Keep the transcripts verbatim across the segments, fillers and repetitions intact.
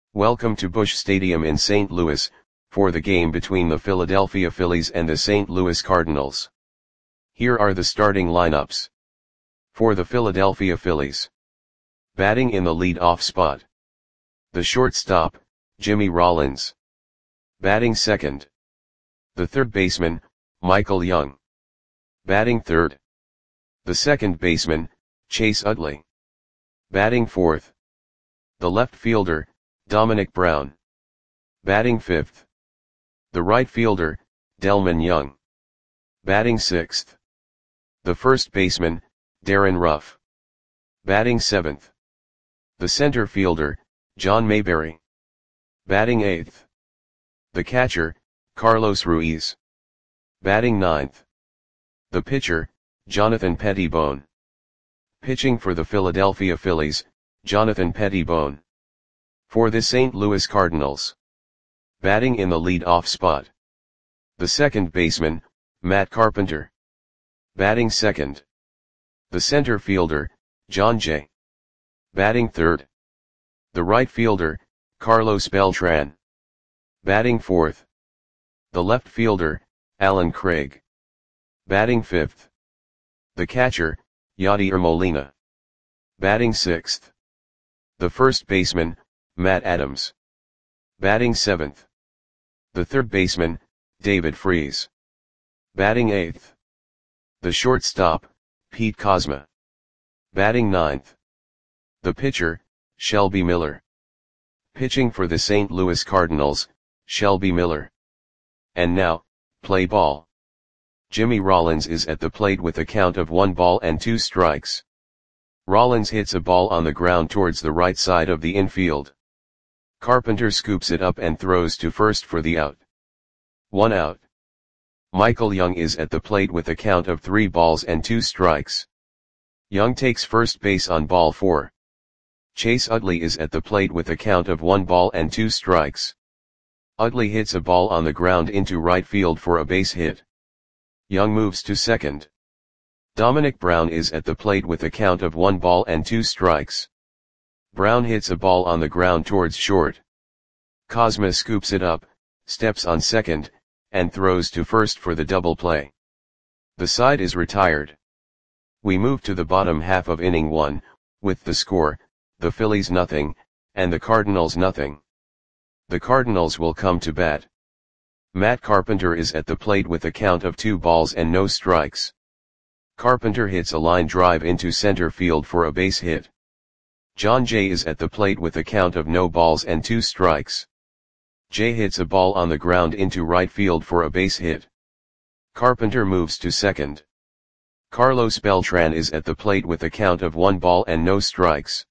Welcome to Busch Stadium in Saint Louis, for the game between the Philadelphia Phillies and the Saint Louis Cardinals. Here are the starting lineups. For the Philadelphia Phillies. Batting in the lead-off spot. The shortstop, Jimmy Rollins. Batting second. The third baseman, Michael Young. Batting third. The second baseman, Chase Utley. Batting fourth. The left fielder, Domonic Brown. Batting fifth. The right fielder, Delmon Young. Batting sixth. The first baseman, Darin Ruf. Batting seventh. The center fielder, John Mayberry. Batting eighth. The catcher, Carlos Ruiz. Batting ninth. The pitcher, Jonathan Pettibone. Pitching for the Philadelphia Phillies, Jonathan Pettibone. For the Saint Louis Cardinals. Batting in the lead-off spot. The second baseman, Matt Carpenter. Batting second. The center fielder, Jon Jay. Batting third. The right fielder, Carlos Beltran. Batting fourth. The left fielder, Allen Craig. Batting fifth. The catcher, Yadier Molina. Batting sixth. The first baseman, Matt Adams. Batting seventh. The third baseman, David Freese. Batting eighth. The shortstop, Pete Kozma. Batting ninth. The pitcher, Shelby Miller. Pitching for the Saint Louis Cardinals, Shelby Miller. And now, play ball. Jimmy Rollins is at the plate with a count of one ball and two strikes. Rollins hits a ball on the ground towards the right side of the infield. Carpenter scoops it up and throws to first for the out. One out. Michael Young is at the plate with a count of three balls and two strikes. Young takes first base on ball four. Chase Utley is at the plate with a count of one ball and two strikes. Utley hits a ball on the ground into right field for a base hit. Young moves to second. Domonic Brown is at the plate with a count of one ball and two strikes. Brown hits a ball on the ground towards short. Kozma scoops it up, steps on second, and throws to first for the double play. The side is retired. We move to the bottom half of inning one, with the score, the Phillies nothing, and the Cardinals nothing. The Cardinals will come to bat. Matt Carpenter is at the plate with a count of two balls and no strikes. Carpenter hits a line drive into center field for a base hit. Jon Jay is at the plate with a count of no balls and two strikes. Jay hits a ball on the ground into right field for a base hit. Carpenter moves to second. Carlos Beltran is at the plate with a count of one ball and no strikes.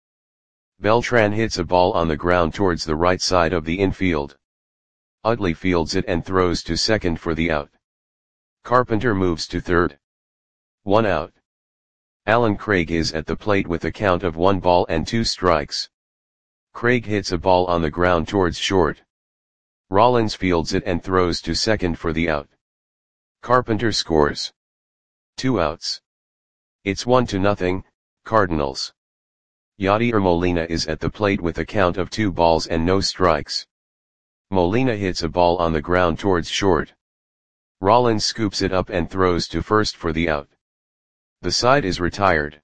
Beltran hits a ball on the ground towards the right side of the infield. Utley fields it and throws to second for the out. Carpenter moves to third. One out. Allen Craig is at the plate with a count of one ball and two strikes. Craig hits a ball on the ground towards short. Rollins fields it and throws to second for the out. Carpenter scores. Two outs. It's one to nothing, Cardinals. Yadier Molina is at the plate with a count of two balls and no strikes. Molina hits a ball on the ground towards short. Rollins scoops it up and throws to first for the out. The side is retired.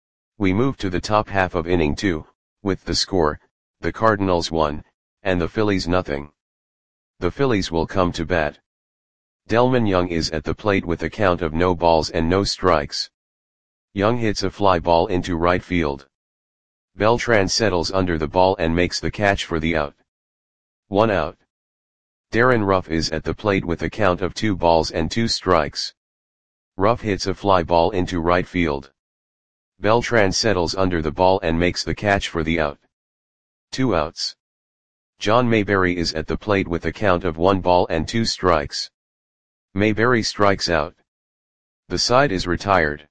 We move to the top half of inning two, with the score, the Cardinals one, and the Phillies nothing. The Phillies will come to bat. Delmon Young is at the plate with a count of no balls and no strikes. Young hits a fly ball into right field. Beltran settles under the ball and makes the catch for the out. One out. Darin Ruf is at the plate with a count of two balls and two strikes. Ruf hits a fly ball into right field. Beltran settles under the ball and makes the catch for the out. Two outs. John Mayberry is at the plate with a count of one ball and two strikes. Mayberry strikes out. The side is retired.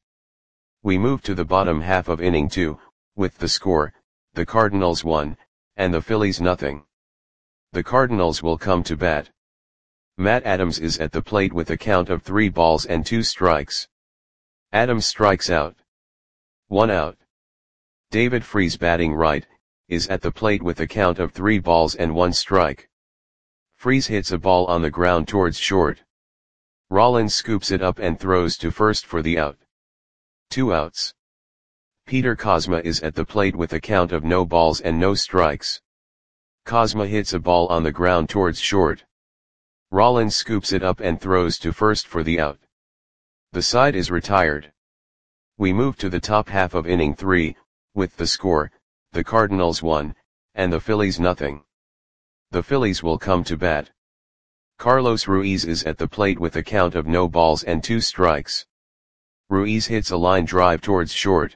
We move to the bottom half of inning two, with the score, the Cardinals one, and the Phillies nothing. The Cardinals will come to bat. Matt Adams is at the plate with a count of three balls and two strikes. Adams strikes out. One out. David Freese batting right, is at the plate with a count of three balls and one strike. Freese hits a ball on the ground towards short. Rollins scoops it up and throws to first for the out. Two outs. Peter Kozma is at the plate with a count of no balls and no strikes. Kozma hits a ball on the ground towards short. Rollins scoops it up and throws to first for the out. The side is retired. We move to the top half of inning three, with the score, the Cardinals one, and the Phillies nothing. The Phillies will come to bat. Carlos Ruiz is at the plate with a count of no balls and two strikes. Ruiz hits a line drive towards short.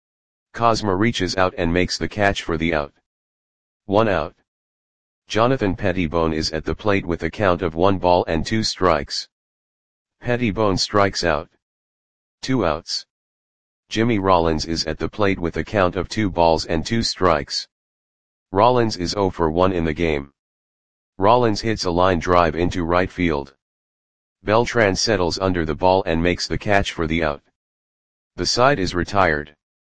Kozma reaches out and makes the catch for the out. One out. Jonathan Pettibone is at the plate with a count of one ball and two strikes. Pettibone strikes out. Two outs. Jimmy Rollins is at the plate with a count of two balls and two strikes. Rollins is zero for one in the game. Rollins hits a line drive into right field. Beltran settles under the ball and makes the catch for the out. The side is retired.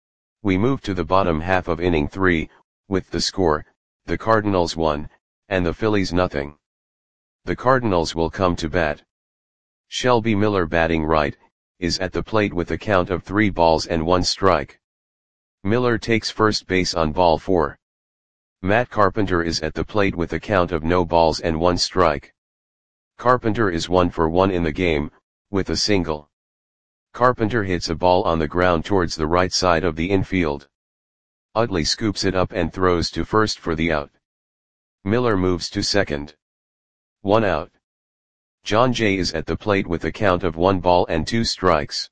We move to the bottom half of inning three, with the score, the Cardinals one, and the Phillies nothing. The Cardinals will come to bat. Shelby Miller, batting right, is at the plate with a count of three balls and one strike. Miller takes first base on ball four. Matt Carpenter is at the plate with a count of no balls and one strike. Carpenter is one for one in the game, with a single. Carpenter hits a ball on the ground towards the right side of the infield. Utley scoops it up and throws to first for the out. Miller moves to second. One out. John Jay is at the plate with a count of one ball and two strikes.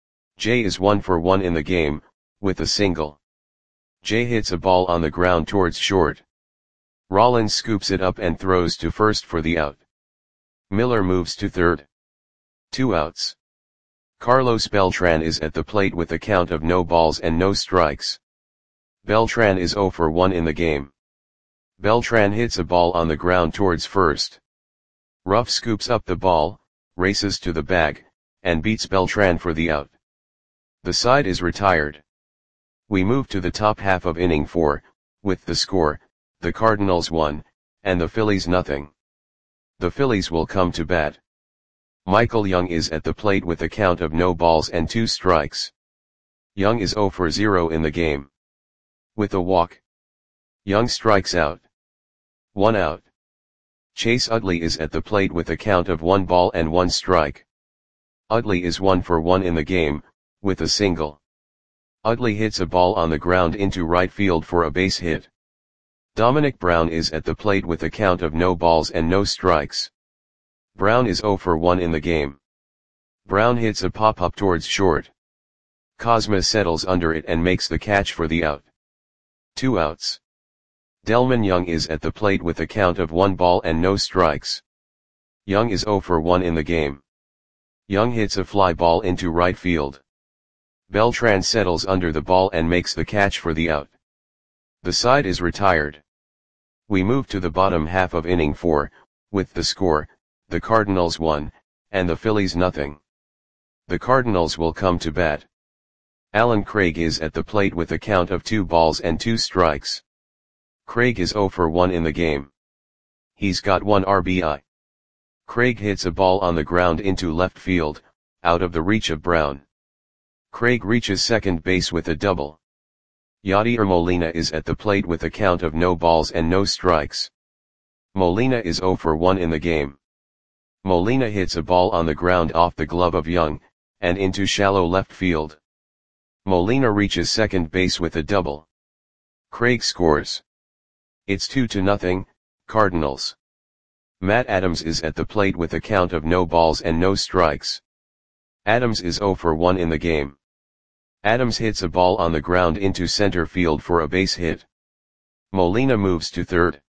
Jay is one for one in the game, with a single. Jay hits a ball on the ground towards short. Rollins scoops it up and throws to first for the out. Miller moves to third. Two outs. Carlos Beltran is at the plate with a count of no balls and no strikes. Beltran is zero for one in the game. Beltran hits a ball on the ground towards first. Ruff scoops up the ball, races to the bag, and beats Beltran for the out. The side is retired. We move to the top half of inning four, with the score, the Cardinals one, and the Phillies nothing. The Phillies will come to bat. Michael Young is at the plate with a count of no balls and two strikes. Young is zero for zero in the game. With a walk. Young strikes out. One out. Chase Utley is at the plate with a count of one ball and one strike. Utley is one for one in the game, with a single. Utley hits a ball on the ground into right field for a base hit. Dominic Brown is at the plate with a count of no balls and no strikes. Brown is zero for one in the game. Brown hits a pop-up towards short. Kozma settles under it and makes the catch for the out. Two outs. Delman Young is at the plate with a count of one ball and no strikes. Young is zero for one in the game. Young hits a fly ball into right field. Beltran settles under the ball and makes the catch for the out. The side is retired. We move to the bottom half of inning four, with the score, the Cardinals one, and the Phillies nothing. The Cardinals will come to bat. Alan Craig is at the plate with a count of two balls and two strikes. Craig is zero for one in the game. He's got one R B I. Craig hits a ball on the ground into left field, out of the reach of Brown. Craig reaches second base with a double. Yadier Molina is at the plate with a count of no balls and no strikes. Molina is zero for one in the game. Molina hits a ball on the ground off the glove of Young, and into shallow left field. Molina reaches second base with a double. Craig scores. It's two to nothing, Cardinals. Matt Adams is at the plate with a count of no balls and no strikes. Adams is zero for one in the game. Adams hits a ball on the ground into center field for a base hit. Molina moves to third.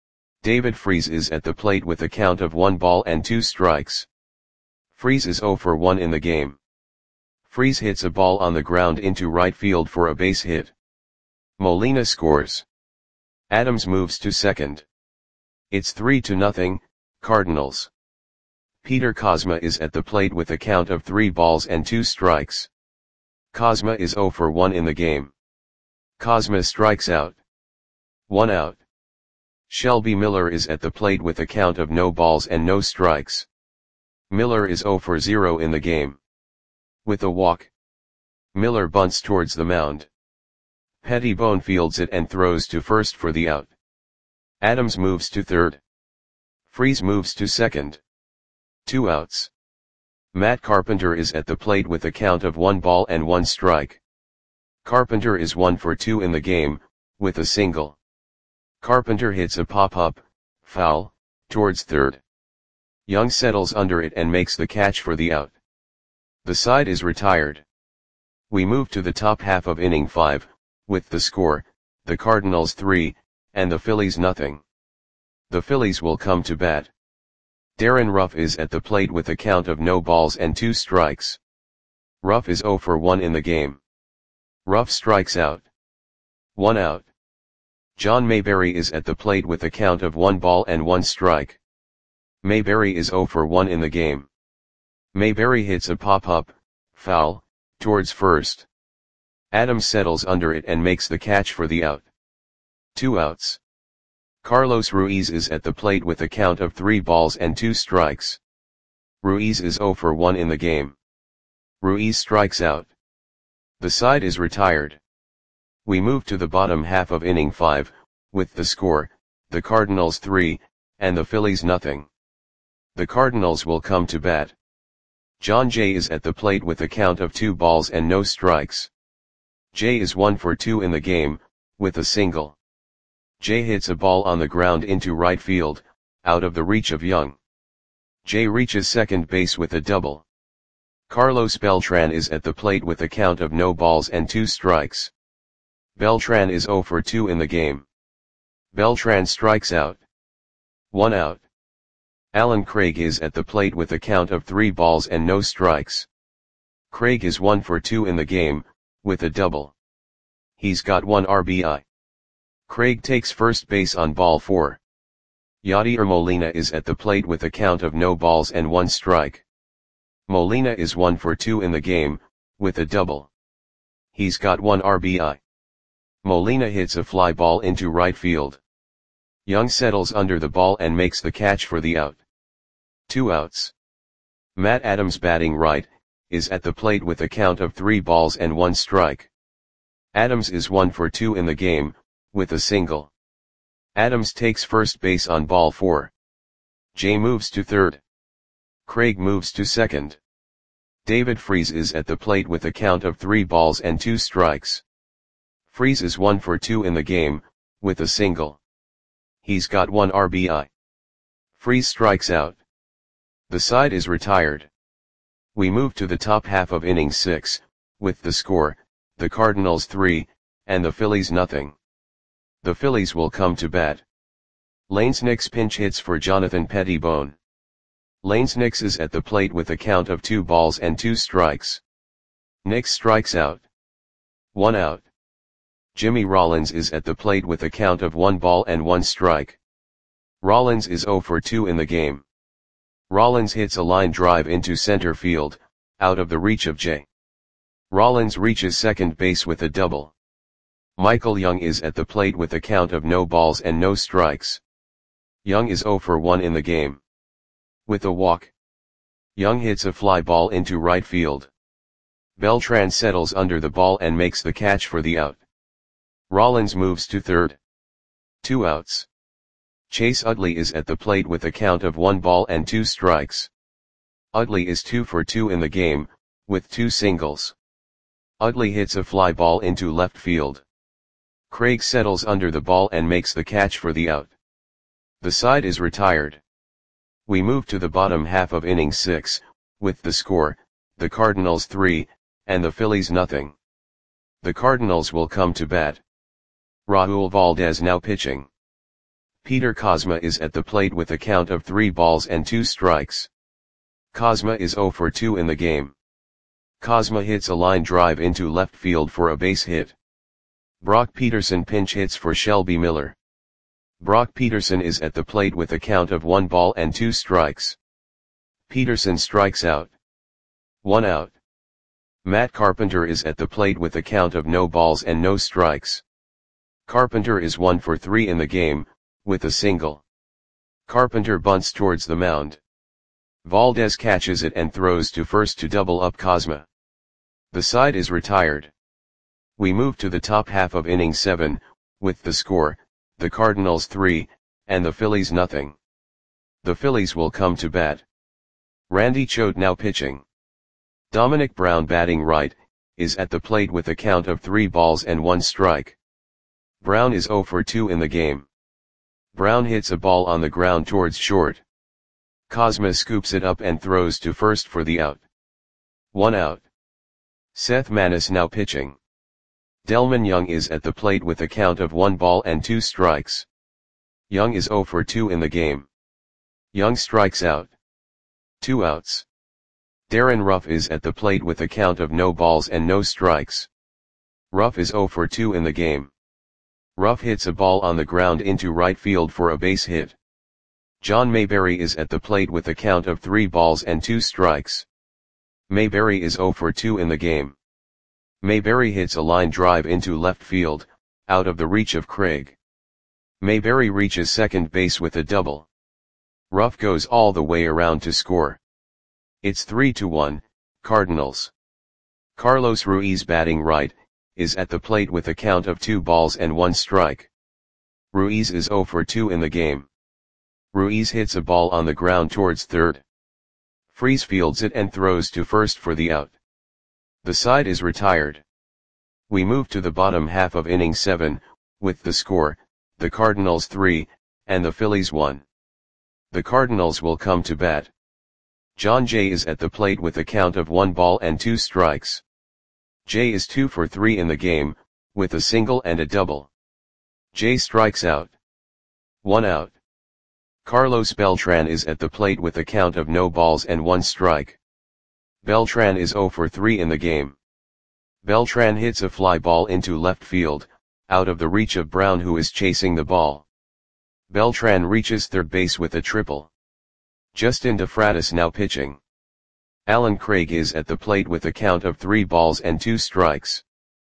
David Freese is at the plate with a count of one ball and two strikes. Freese is zero for one in the game. Freese hits a ball on the ground into right field for a base hit. Molina scores. Adams moves to second. It's three to nothing, Cardinals. Peter Kozma is at the plate with a count of three balls and two strikes. Kozma is zero for one in the game. Kozma strikes out. One out. Shelby Miller is at the plate with a count of no balls and no strikes. Miller is zero for zero in the game. With a walk, Miller bunts towards the mound. Pettibone fields it and throws to first for the out. Adams moves to third. Freese moves to second. Two outs. Matt Carpenter is at the plate with a count of one ball and one strike. Carpenter is one for two in the game, with a single. Carpenter hits a pop-up, foul, towards third. Young settles under it and makes the catch for the out. The side is retired. We move to the top half of inning five, with the score, the Cardinals three, and the Phillies nothing. The Phillies will come to bat. Darren Ruff is at the plate with a count of no balls and two strikes. Ruff is zero for one in the game. Ruff strikes out. One out. John Mayberry is at the plate with a count of one ball and one strike. Mayberry is zero for one in the game. Mayberry hits a pop-up, foul, towards first. Adams settles under it and makes the catch for the out. Two outs. Carlos Ruiz is at the plate with a count of three balls and two strikes. Ruiz is zero for one in the game. Ruiz strikes out. The side is retired. We move to the bottom half of inning five, with the score, the Cardinals three, and the Phillies nothing. The Cardinals will come to bat. John Jay is at the plate with a count of two balls and no strikes. Jay is one for two in the game, with a single. Jay hits a ball on the ground into right field, out of the reach of Young. Jay reaches second base with a double. Carlos Beltran is at the plate with a count of no balls and two strikes. Beltran is zero for two in the game. Beltran strikes out. One out. Alan Craig is at the plate with a count of three balls and no strikes. Craig is one for two in the game, with a double. He's got one R B I. Craig takes first base on ball four. Yadier Molina is at the plate with a count of no balls and one strike. Molina is one for two in the game, with a double. He's got one R B I. Molina hits a fly ball into right field. Young settles under the ball and makes the catch for the out. Two outs. Matt Adams, batting right, is at the plate with a count of three balls and one strike. Adams is one for two in the game, with a single. Adams takes first base on ball four. Jay moves to third. Craig moves to second. David Freese is at the plate with a count of three balls and two strikes. Freese is one for two in the game, with a single. He's got one R B I. Freese strikes out. The side is retired. We move to the top half of inning six, with the score, the Cardinals three, and the Phillies nothing. The Phillies will come to bat. Lanes Nix pinch hits for Jonathan Pettibone. Lanes Nix is at the plate with a count of two balls and two strikes. Nix strikes out. One out. Jimmy Rollins is at the plate with a count of one ball and one strike. Rollins is zero for two in the game. Rollins hits a line drive into center field, out of the reach of Jay. Rollins reaches second base with a double. Michael Young is at the plate with a count of no balls and no strikes. Young is zero for one in the game. With a walk, Young hits a fly ball into right field. Beltran settles under the ball and makes the catch for the out. Rollins moves to third. Two outs. Chase Utley is at the plate with a count of one ball and two strikes. Utley is two for two in the game, with two singles. Utley hits a fly ball into left field. Craig settles under the ball and makes the catch for the out. The side is retired. We move to the bottom half of inning six, with the score, the Cardinals three, and the Phillies nothing. The Cardinals will come to bat. Raul Valdez now pitching. Peter Kozma is at the plate with a count of three balls and two strikes. Kozma is zero for two in the game. Kozma hits a line drive into left field for a base hit. Brock Peterson pinch hits for Shelby Miller. Brock Peterson is at the plate with a count of one ball and two strikes. Peterson strikes out. One out. Matt Carpenter is at the plate with a count of no balls and no strikes. Carpenter is one for three in the game, with a single. Carpenter bunts towards the mound. Valdez catches it and throws to first to double up Kozma. The side is retired. We move to the top half of inning seven, with the score, the Cardinals three, and the Phillies nothing. The Phillies will come to bat. Randy Choate now pitching. Dominic Brown batting right, is at the plate with a count of three balls and one strike. Brown is oh for two in the game. Brown hits a ball on the ground towards short. Kozma scoops it up and throws to first for the out. One out. Seth Manis now pitching. Delmon Young is at the plate with a count of one ball and two strikes. Young is oh for two in the game. Young strikes out. Two outs. Darren Ruff is at the plate with a count of no balls and no strikes. Ruff is oh for two in the game. Ruff hits a ball on the ground into right field for a base hit. John Mayberry is at the plate with a count of three balls and two strikes. Mayberry is oh for two in the game. Mayberry hits a line drive into left field, out of the reach of Craig. Mayberry reaches second base with a double. Ruff goes all the way around to score. It's three to one, Cardinals. Carlos Ruiz batting right, is at the plate with a count of two balls and one strike. Ruiz is oh for two in the game. Ruiz hits a ball on the ground towards third. Freese fields it and throws to first for the out. The side is retired. We move to the bottom half of inning seven, with the score, the Cardinals three, and the Phillies one. The Cardinals will come to bat. John Jay is at the plate with a count of one ball and two strikes. Jay is two for three in the game, with a single and a double. Jay strikes out. One out. Carlos Beltran is at the plate with a count of no balls and one strike. Beltran is oh for three in the game. Beltran hits a fly ball into left field, out of the reach of Brown who is chasing the ball. Beltran reaches third base with a triple. Justin DeFratis now pitching. Alan Craig is at the plate with a count of three balls and two strikes.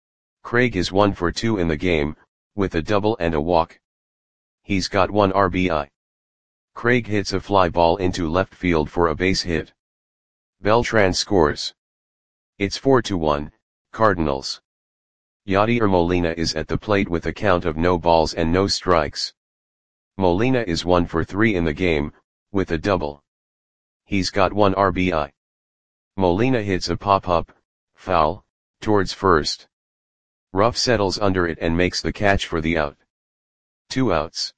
Craig is one for two in the game, with a double and a walk. He's got one R B I. Craig hits a fly ball into left field for a base hit. Beltran scores. It's four to one, Cardinals. Yadier Molina is at the plate with a count of no balls and no strikes. Molina is one for three in the game, with a double. He's got one R B I. Molina hits a pop-up, foul, towards first. Ruff settles under it and makes the catch for the out. Two outs.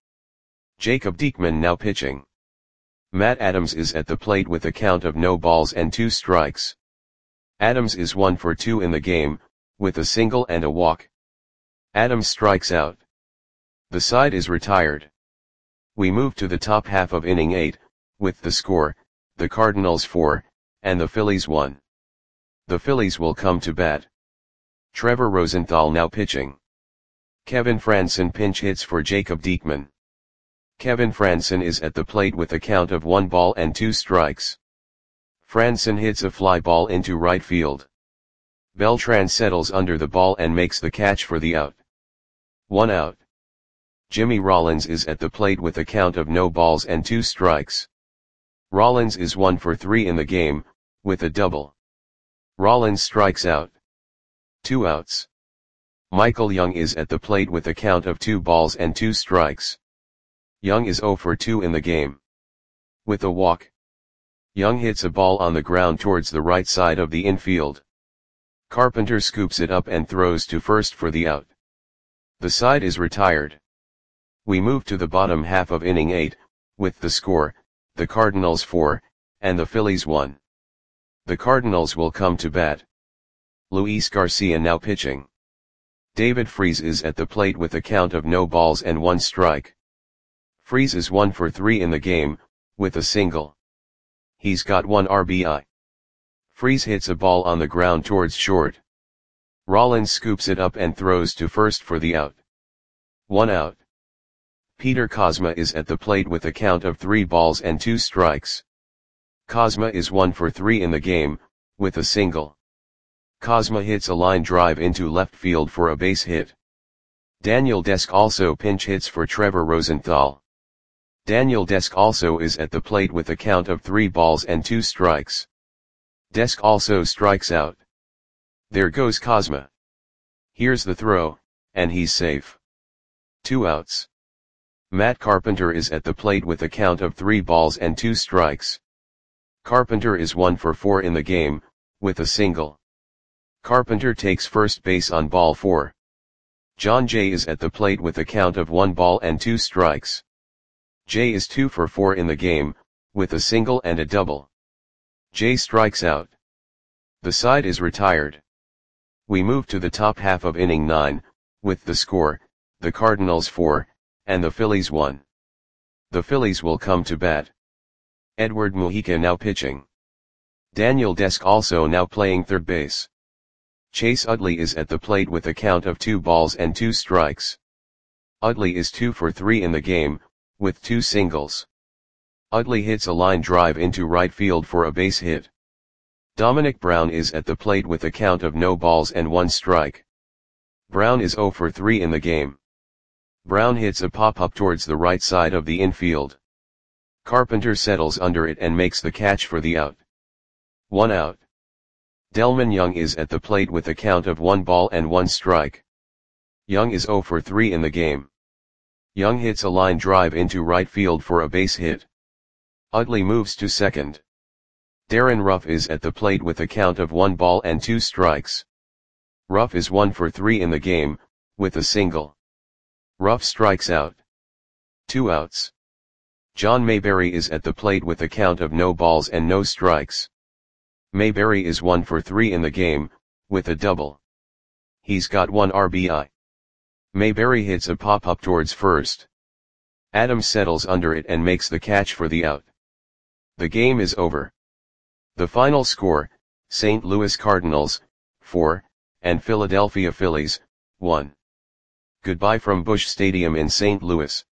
Jacob Diekman now pitching. Matt Adams is at the plate with a count of no balls and two strikes. Adams is one for two in the game, with a single and a walk. Adams strikes out. The side is retired. We move to the top half of inning eight, with the score, the Cardinals four, and the Phillies one. The Phillies will come to bat. Trevor Rosenthal now pitching. Kevin Frandsen pinch hits for Jacob Diekman. Kevin Frandsen is at the plate with a count of one ball and two strikes. Frandsen hits a fly ball into right field. Beltran settles under the ball and makes the catch for the out. One out. Jimmy Rollins is at the plate with a count of no balls and two strikes. Rollins is one for three in the game, with a double. Rollins strikes out. Two outs. Michael Young is at the plate with a count of two balls and two strikes. Young is oh for two in the game. With a walk. Young hits a ball on the ground towards the right side of the infield. Carpenter scoops it up and throws to first for the out. The side is retired. We move to the bottom half of inning eight, with the score, the Cardinals four, and the Phillies one. The Cardinals will come to bat. Luis Garcia now pitching. David Freese is at the plate with a count of no balls and one strike. Freese is one for three in the game, with a single. He's got one R B I. Freese hits a ball on the ground towards short. Rollins scoops it up and throws to first for the out. One out. Peter Kozma is at the plate with a count of three balls and two strikes. Kozma is one for three in the game, with a single. Kozma hits a line drive into left field for a base hit. Daniel Desk also pinch hits for Trevor Rosenthal. Daniel Desk also is at the plate with a count of three balls and two strikes. Desk also strikes out. There goes Kozma. Here's the throw, and he's safe. Two outs. Matt Carpenter is at the plate with a count of three balls and two strikes. Carpenter is one for four in the game, with a single. Carpenter takes first base on ball four. John Jay is at the plate with a count of one ball and two strikes. Jay is two for four in the game, with a single and a double. Jay strikes out. The side is retired. We move to the top half of inning nine, with the score, the Cardinals four, and the Phillies one. The Phillies will come to bat. Edward Mujica now pitching. Daniel Desk also now playing third base. Chase Utley is at the plate with a count of two balls and two strikes. Utley is two for three in the game, with two singles. Utley hits a line drive into right field for a base hit. Dominic Brown is at the plate with a count of no balls and one strike. Brown is zero for three in the game. Brown hits a pop-up towards the right side of the infield. Carpenter settles under it and makes the catch for the out. One out. Delmon Young is at the plate with a count of one ball and one strike. Young is zero for three in the game. Young hits a line drive into right field for a base hit. Utley moves to second. Darren Ruff is at the plate with a count of one ball and two strikes. Ruff is one for three in the game, with a single. Ruff strikes out. Two outs. John Mayberry is at the plate with a count of no balls and no strikes. Mayberry is one for three in the game, with a double. He's got one R B I. Mayberry hits a pop-up towards first. Adams settles under it and makes the catch for the out. The game is over. The final score, Saint Louis Cardinals, four, and Philadelphia Phillies, one. Goodbye from Busch Stadium in Saint Louis.